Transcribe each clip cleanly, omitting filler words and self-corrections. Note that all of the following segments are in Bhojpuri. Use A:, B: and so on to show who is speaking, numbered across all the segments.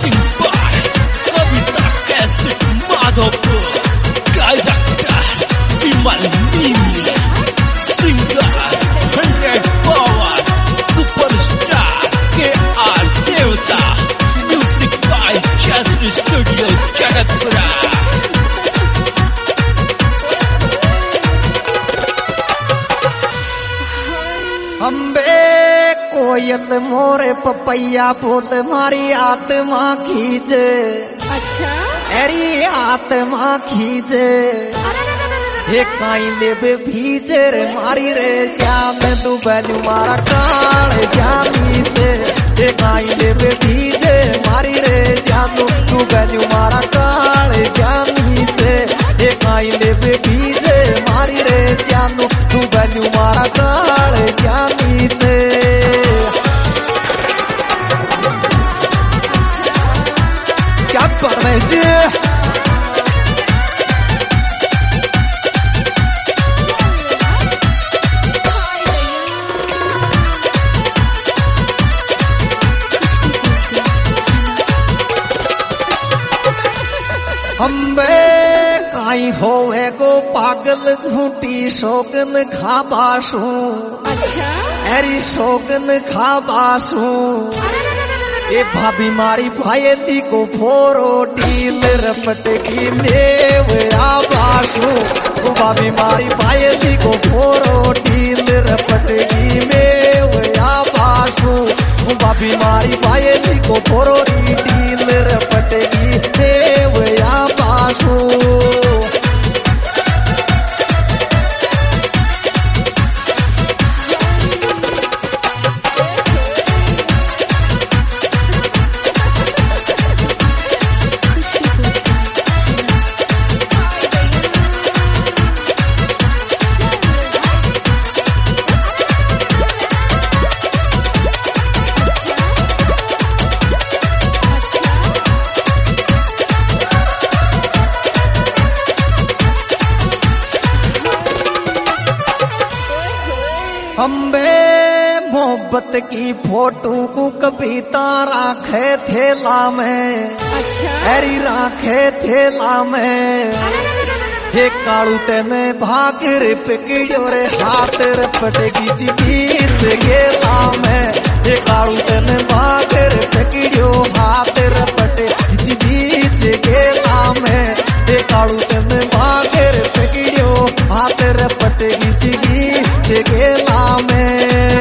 A: Presenting by Kavita Cassette Madhopur, Director Vimal Mimi, Singer 100 Power, Superstar K.R. Devta, Music by Chastity Studio Jagatpura.
B: Ambe कोयल मोरे पपैया फूल मारी आत्मा खींच।
C: अच्छा
B: एरी आत्मा खींच। हे काई लेबे भीजे रे मारी रे जाम तू बैलू मारा काल जामी से। हे काई लेबे भीजे मारी रे जाम तू बैलू मारा काल जामी से। हे काई लेबे भीजे मारी रे जाम तू बैलू मारा काल जामी से। क्या बात है जी। अम्बे काई होवे गो पागल झूठी शोगन खाबासू।
C: अच्छा
B: एरी शोगन खाबासू। ए भाभी मारी भाईली को फोरो टील रपट की नेव आबासू। ओ भाभी मारी भाईली को फोरो टील रपट की नेव आबासू। ओ भाभी मारी भाईली को फोरो टील रपट की नेव आबासू। अम्बे मोहब्बत की फोटो को कविता राखे थेला में।
C: अच्छा
B: एरी राखे थेला में। हे कालू तेने भागर पकड़ियो रे हाथ रपट की बीच गेला में। हे कालू तेने भागर पकड़ियो हाथ रपट की बीच गेला में। हे कालू तेने भागर पकड़ियो हाथ रपट की बीच गेला में।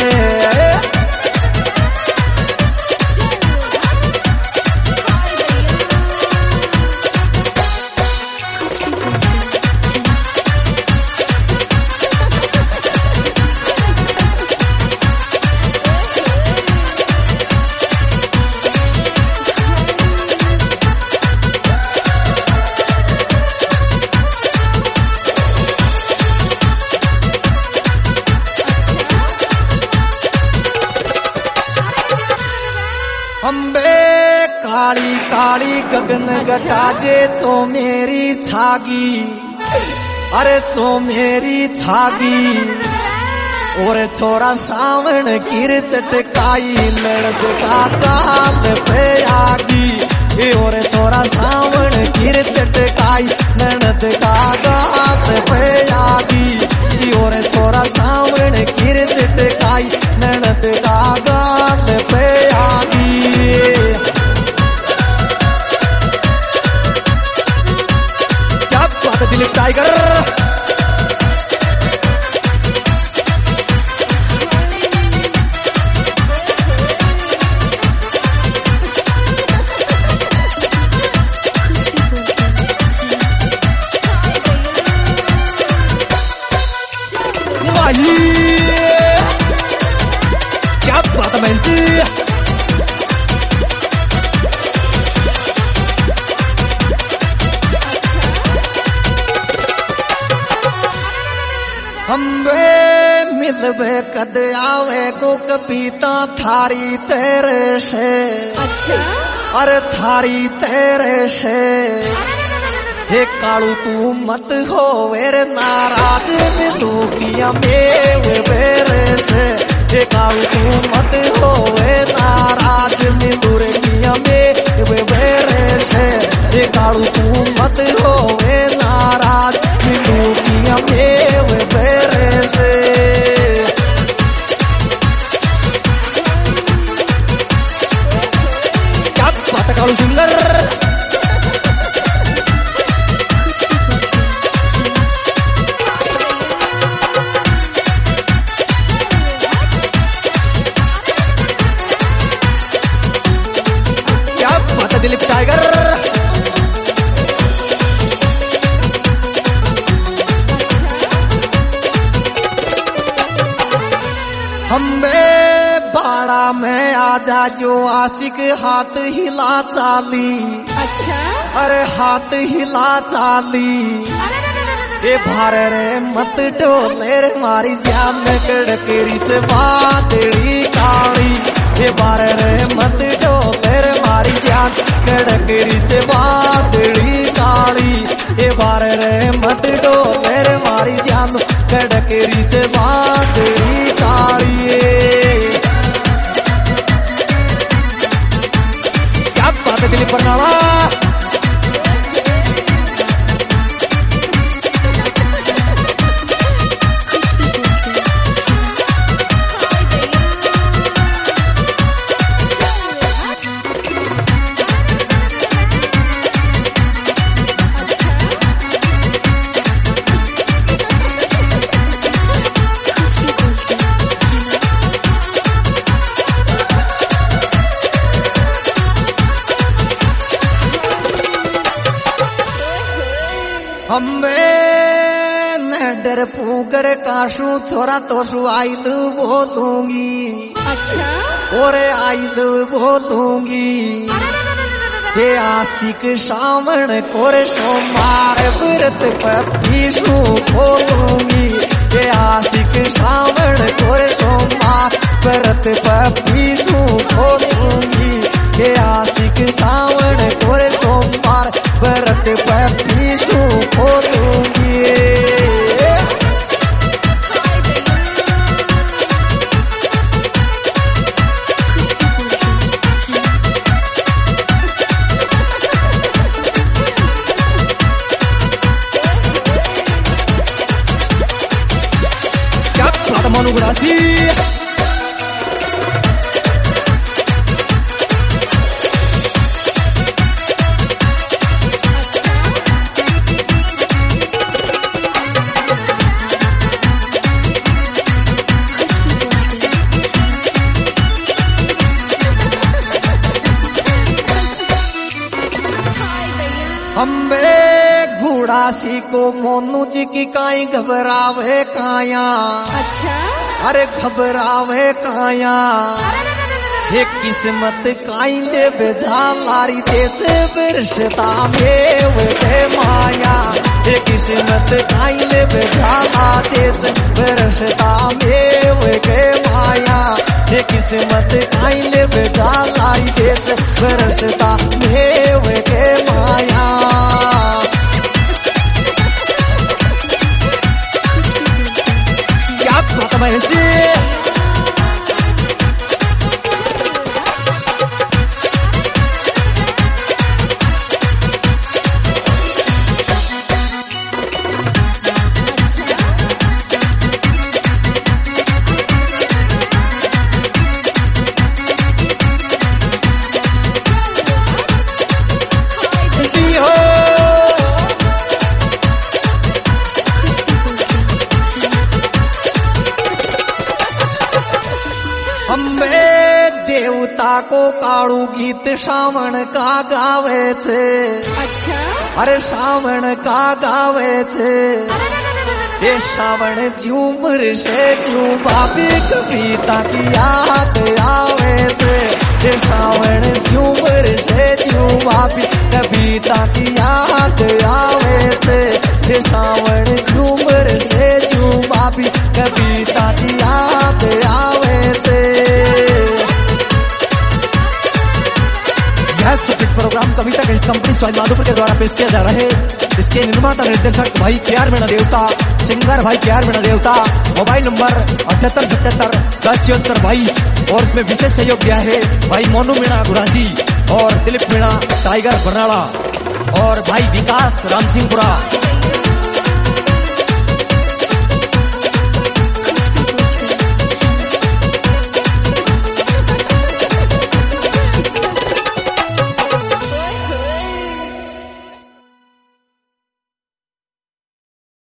B: अम्बे काली काली गगन गटाजे तो मेरी छागी। अरे तो मेरी छागी। और छोरा सावण गिर चटकाई नड़द का चाल पे आगी। और छोरा सावण गिर चटकाई नड़द का गात पे आगी। और छोरा सावण गिर चटकाई नड़द का गात पे आगी। क्या बात दिलीप टाइगर। क्या बात है जी। अम्बे मिलबे कद आवे को कविता थारी तेरे से।
C: अच्छा
B: अरे थारी तेरे से। हे कालू तू मत हो वेरे नाराज मिलू किया मेव बेरे से। हे कालू तू मत हो वे नाराज मिलू रे किया मेव कालू तू मत होवे नाराज बिंदु की मेव बेरे से क्या बात कालू सिंगर दिलीप टाइगर हमें बाड़ा में आजा जो आशिक हाथ हिला चाली
C: अच्छा
B: अरे हाथ हिला चाली ए भार रे मत डोले रे मारी जान कड़केरी से बादड़ी काली ए भार रे मत डोले रे मारी जान कड़केरी से बादड़ी काली ए भार रे मत डोले रे मारी जान कड़केरी से बादड़ी काली क्या बात है दिलीप बरनाला हमें न डर पूकर काशू छोरा तोशु आइल बोलूंगी
C: अच्छा
B: और आइल बोलूंगी हे आशिक सावण कोरे सोमार व्रत पीशू बोलूंगी हे आशिक सावण कोरे सोमार व्रत पीशू बोलूंगी हे आशिक सावण कोरे सोमार व्रत पीशू बोलूंगी क्या बात मानू गुरासी हमें घोड़ासी को मोनू जी की काई घबरावे काया
C: अच्छा
B: अरे घबरावे काया हे किस्मत काई दे बेजा लारी देश बिरशता में वे माया हे किस्मत काई दे बेजा ला देश बिरशता में वे माया हे किस्मत काई दे बेजा लाई देश बिरशता में वे माया क्या बात है ऐसी देवता को काळू गीत श्रावण का गावे छे
C: अच्छा
B: अरे श्रावण का गावे छे ये श्रावण झूमर से झूमावी कविता की याद आवे छे ये श्रावण झूमर से झूमावी कविता की याद आवे छे ये श्रावण झूमर से झूमावी कविता की याद आवे छे। यह superhit programme Kavita company Sawai Madhopur के द्वारा पेश किया जा रहा है। इसके निर्माता निर्देशक भाई KR मीणा देवता, सिंगर भाई KR मीणा देवता। मोबाइल नंबर 7877107422 और इसमें विशेष सहयोग दिया है भाई मोनू मीणा गुराजी और दिलीप मीणा टाइगर बरनाला। और भाई विकास रामसिंहपुरा